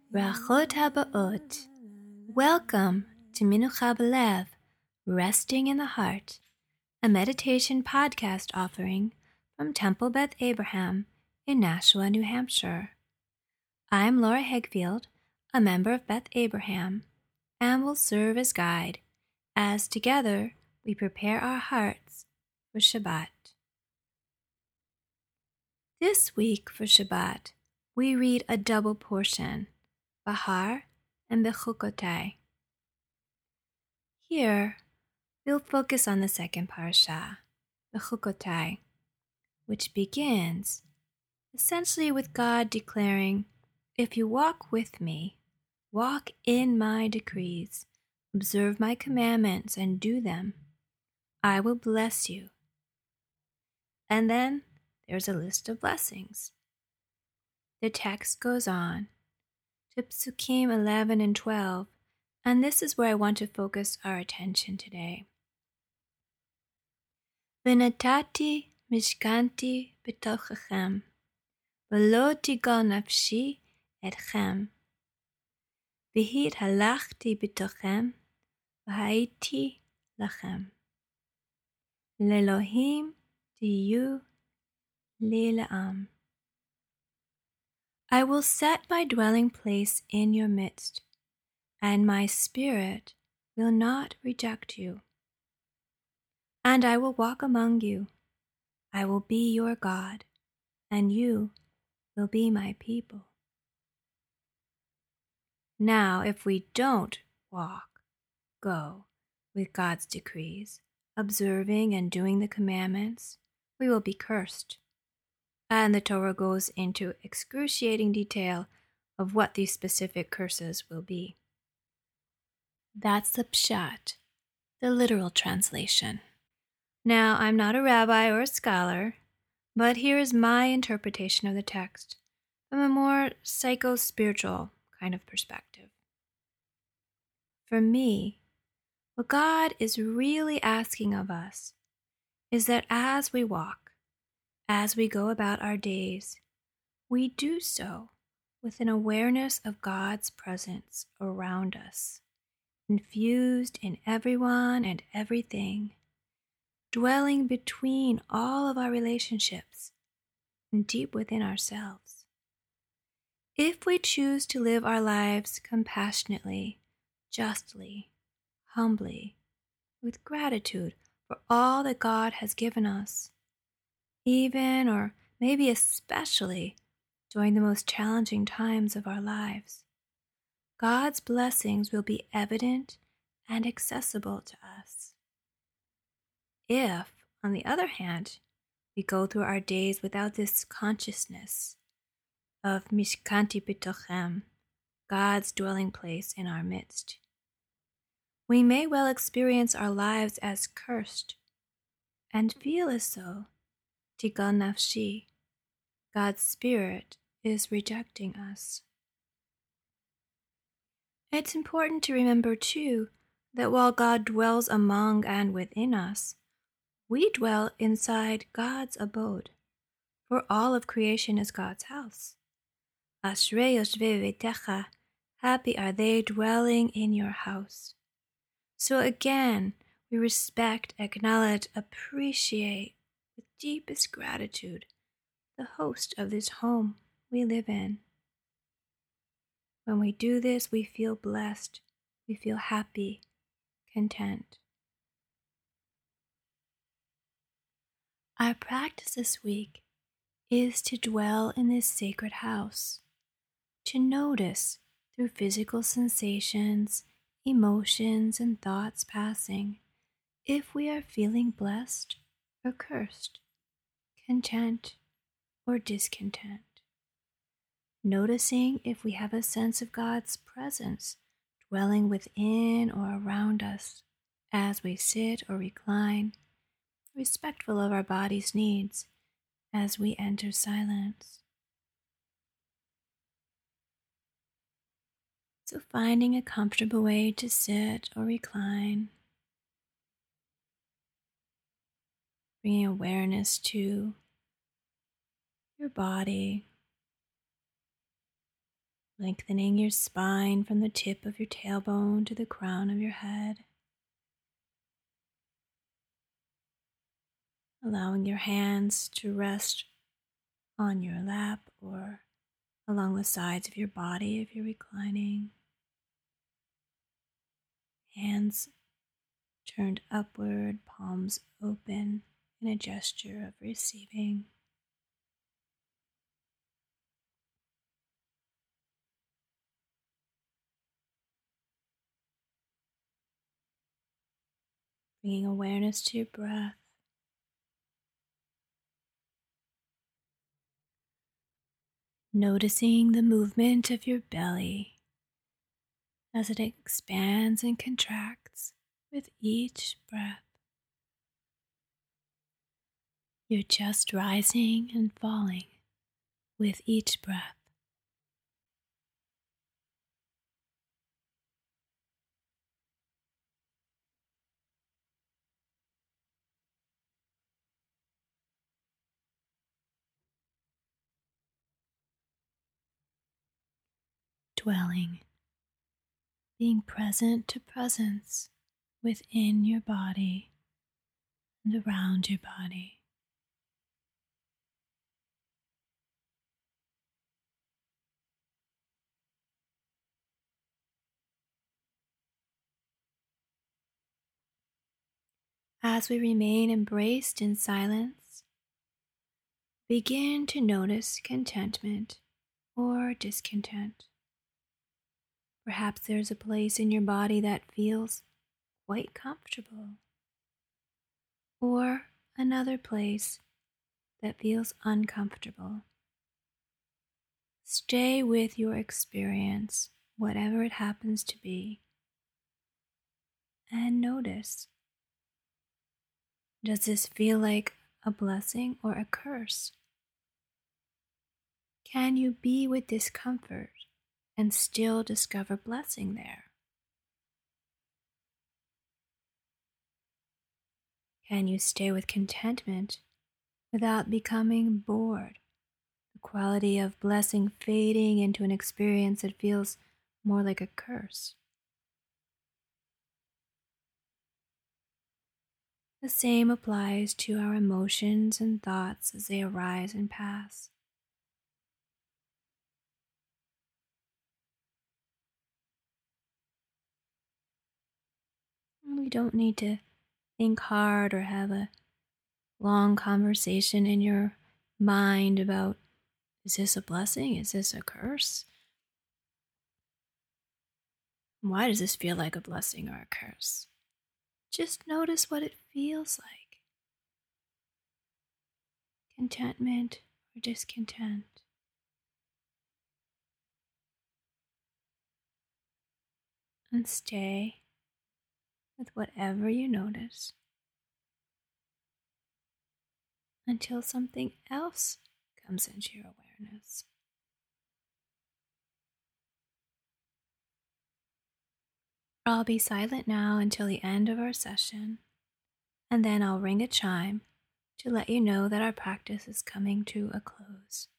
Brachot Habaot. Welcome to Minucha B'Lev, Resting in the Heart, a meditation podcast offering from Temple Beth Abraham in Nashua, New Hampshire. I'm Laura Hegfield, a member of Beth Abraham, and will serve as guide as together we prepare our hearts for Shabbat. This week for Shabbat, we read a double portion, Bahar and Bechukotai. Here, we'll focus on the second parasha, Bechukotai, which begins essentially with God declaring, "If you walk with me, walk in my decrees, observe my commandments and do them, I will bless you." And then there's a list of blessings. The text goes on to Psukim 11 and 12, and this is where I want to focus our attention today. V'natati mishkanti b'tochechem, v'lo tigal nafshi etchem, v'hit halachti b'tochem, v'haiti lachem. L'Elohim tiyu li le'am. I will set my dwelling place in your midst, and my spirit will not reject you. And I will walk among you. I will be your God, and you will be my people. Now, if we don't go with God's decrees, observing and doing the commandments, we will be cursed. And the Torah goes into excruciating detail of what these specific curses will be. That's the Pshat, the literal translation. Now, I'm not a rabbi or a scholar, but here is my interpretation of the text from a more psycho-spiritual kind of perspective. For me, what God is really asking of us is that as we walk, as we go about our days, we do so with an awareness of God's presence around us, infused in everyone and everything, dwelling between all of our relationships and deep within ourselves. If we choose to live our lives compassionately, justly, humbly, with gratitude for all that God has given us, even or maybe especially during the most challenging times of our lives, God's blessings will be evident and accessible to us. If, on the other hand, we go through our days without this consciousness of Mishkanti B'tochem, God's dwelling place in our midst, we may well experience our lives as cursed and feel as though Tigal nafshi, God's Spirit, is rejecting us. It's important to remember, too, that while God dwells among and within us, we dwell inside God's abode, for all of creation is God's house. Ashrei yoshvei beitecha, happy are they dwelling in your house. So again, we respect, acknowledge, appreciate, with deepest gratitude, the host of this home we live in. When we do this, we feel blessed, we feel happy, content. Our practice this week is to dwell in this sacred house, to notice through physical sensations, emotions, and thoughts passing if we are feeling blessed or cursed, content or discontent. Noticing if we have a sense of God's presence dwelling within or around us as we sit or recline, respectful of our body's needs as we enter silence. So finding a comfortable way to sit or recline, bringing awareness to your body, lengthening your spine from the tip of your tailbone to the crown of your head, allowing your hands to rest on your lap or along the sides of your body if you're reclining. Hands turned upward, palms open in a gesture of receiving. Bringing awareness to your breath. Noticing the movement of your belly as it expands and contracts with each breath. You're just rising and falling with each breath. Dwelling, being present to presence within your body and around your body. As we remain embraced in silence, begin to notice contentment or discontent. Perhaps there's a place in your body that feels quite comfortable, or another place that feels uncomfortable. Stay with your experience, whatever it happens to be, and notice. Does this feel like a blessing or a curse? Can you be with discomfort and still discover blessing there? Can you stay with contentment without becoming bored? The quality of blessing fading into an experience that feels more like a curse. The same applies to our emotions and thoughts as they arise and pass. We don't need to think hard or have a long conversation in your mind about, is this a blessing? Is this a curse? Why does this feel like a blessing or a curse? Just notice what it feels like. Contentment or discontent. And stay with whatever you notice until something else comes into your awareness. I'll be silent now until the end of our session, and then I'll ring a chime to let you know that our practice is coming to a close.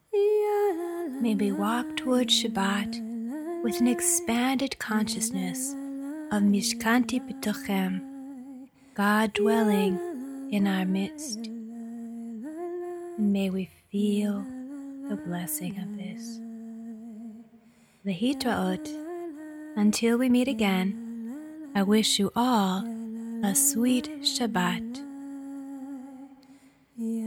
May we walk toward Shabbat with an expanded consciousness of Mishkanti B'tochem, God dwelling in our midst. And may we feel the blessing of this. Lehitraot. Until we meet again, I wish you all a sweet Shabbat.